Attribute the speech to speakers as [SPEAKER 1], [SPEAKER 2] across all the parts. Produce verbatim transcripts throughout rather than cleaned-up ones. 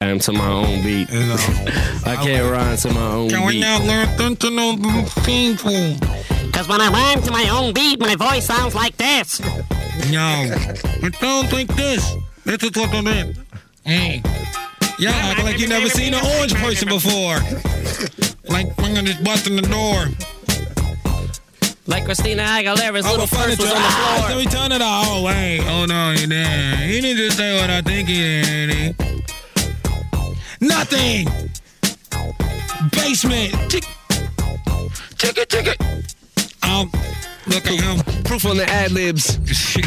[SPEAKER 1] rhyme to my own beat.
[SPEAKER 2] You know,
[SPEAKER 1] I can't rhyme to my own
[SPEAKER 2] Can we
[SPEAKER 1] beat.
[SPEAKER 2] not learn to know the people?
[SPEAKER 3] Cause when I rhyme to my own beat, my voice sounds like this.
[SPEAKER 2] No, it sounds like this. This is what it is. Hey, y'all act like you never seen an orange person before. Like fucking just busting the door.
[SPEAKER 1] Like Christina Aguilera's
[SPEAKER 2] Oh,
[SPEAKER 1] little
[SPEAKER 2] the
[SPEAKER 1] purse
[SPEAKER 2] furniture.
[SPEAKER 1] was on the
[SPEAKER 2] Ah,
[SPEAKER 1] floor.
[SPEAKER 2] let me turn it off. Oh, wait. Oh, no, he didn't. He didn't just say what I think he did. He... Nothing. Basement. Tick. Ticket, ticket. Um, look at him.
[SPEAKER 1] Proof on the ad-libs.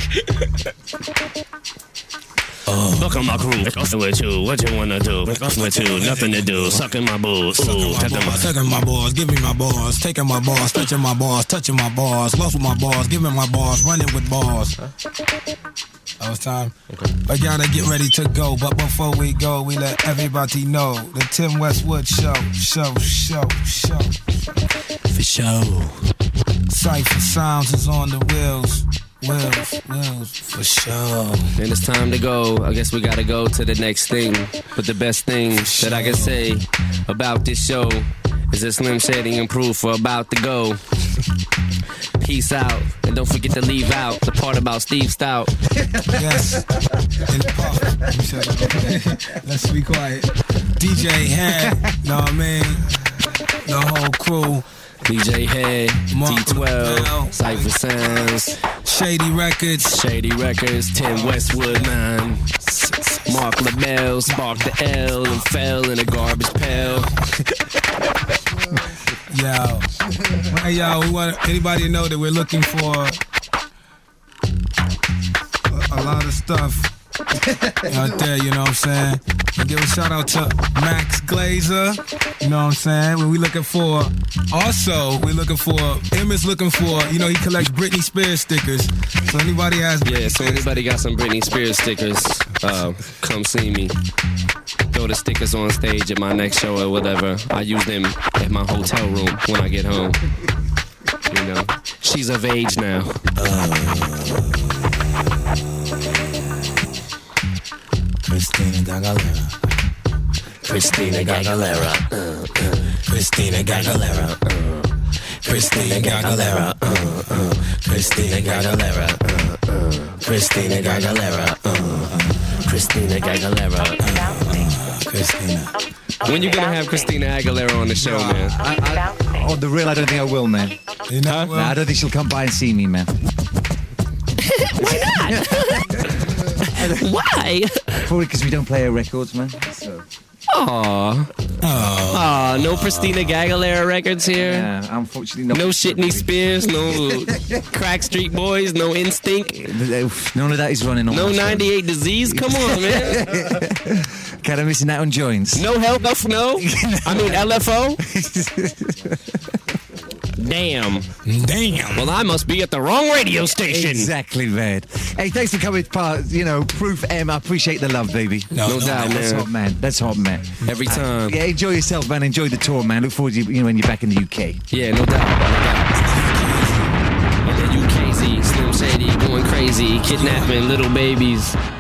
[SPEAKER 1] Oh. Look at my crew. With you. What you wanna do? With you. Nothing to do. Sucking my balls. Ooh,
[SPEAKER 2] Sucking my, sucking my balls, giving my balls, taking my balls, touching my balls, touching my balls, lost with my balls, giving my balls, running with balls. That was time. Okay. But gotta get ready to go. But before we go, we let everybody know the Tim Westwood Show, show, show, show.
[SPEAKER 1] For sure.
[SPEAKER 2] Cypher Sounds is on the wheels. Wheels, wheels, for sure.
[SPEAKER 1] And it's time to go. I guess we gotta go to the next thing. But the best thing that I can say about this show is that Slim Shady and Proof are about to go. Peace out. And don't forget to leave out the part about Steve Stout.
[SPEAKER 2] Yes. And Puff. Let's be quiet. D J Head, know what I mean? The whole crew.
[SPEAKER 1] D J Head,
[SPEAKER 2] Mark
[SPEAKER 1] D twelve,
[SPEAKER 2] LaBelle.
[SPEAKER 1] Cypher Sounds,
[SPEAKER 2] Shady Records,
[SPEAKER 1] Shady Records, Tim Westwood, man. Mark LaBelle sparked the L and fell in a garbage pail.
[SPEAKER 2] Yo. Hey, yo, we want anybody to know that we're looking for a, a lot of stuff out there, you know what I'm saying? And give a shout out to Max Glazer, you know what I'm saying? When we looking for, also, we're looking for, M is looking for, you know, he collects Britney Spears stickers. So anybody has
[SPEAKER 1] Yeah, so anybody got some Britney Spears stickers, uh, come see me. Throw the stickers on stage at my next show or whatever. I use them at my hotel room when I get home. You know, she's of age now.
[SPEAKER 2] Uh, Christina Aguilera.
[SPEAKER 1] Christina Aguilera. Uh, uh.
[SPEAKER 2] Christina Aguilera. Uh. Christina Aguilera. Uh, uh. Christina Aguilera. Uh, uh. Christina Aguilera. Uh, uh.
[SPEAKER 1] Christina Aguilera. Uh,
[SPEAKER 2] Christina.
[SPEAKER 1] When you gonna have Christina Aguilera on the show, man?
[SPEAKER 4] I, I, on the real, I don't think I will, man.
[SPEAKER 2] You know,
[SPEAKER 4] Huh? Nah, I don't think she'll come by and see me, man.
[SPEAKER 1] Why not? Why?
[SPEAKER 4] Probably because we don't play her records, man. So.
[SPEAKER 1] Aww. Aww, no Christina Aguilera records here?
[SPEAKER 4] Yeah, unfortunately not.
[SPEAKER 1] No Shitney Spears, no Crack Street Boys, no Instinct.
[SPEAKER 4] None of that is running on.
[SPEAKER 1] No ninety-eight Disease? Come on, man.
[SPEAKER 4] Kind of missing out on joints.
[SPEAKER 1] No Help, no? I mean L F O? Damn.
[SPEAKER 2] Damn.
[SPEAKER 1] Well, I must be at the wrong radio station.
[SPEAKER 4] Exactly, man. Hey, thanks for coming part, you know, Proof M. I appreciate the love, baby.
[SPEAKER 1] No, no doubt,
[SPEAKER 4] That's
[SPEAKER 1] man.
[SPEAKER 4] hot, man. That's hot, man.
[SPEAKER 1] Every time.
[SPEAKER 4] Uh, yeah, enjoy yourself, man. Enjoy the tour, man. Look forward to you know, when you're back in the U K.
[SPEAKER 1] Yeah, no doubt. No doubt. And then U K Z, Slim Shady, going crazy, kidnapping little babies.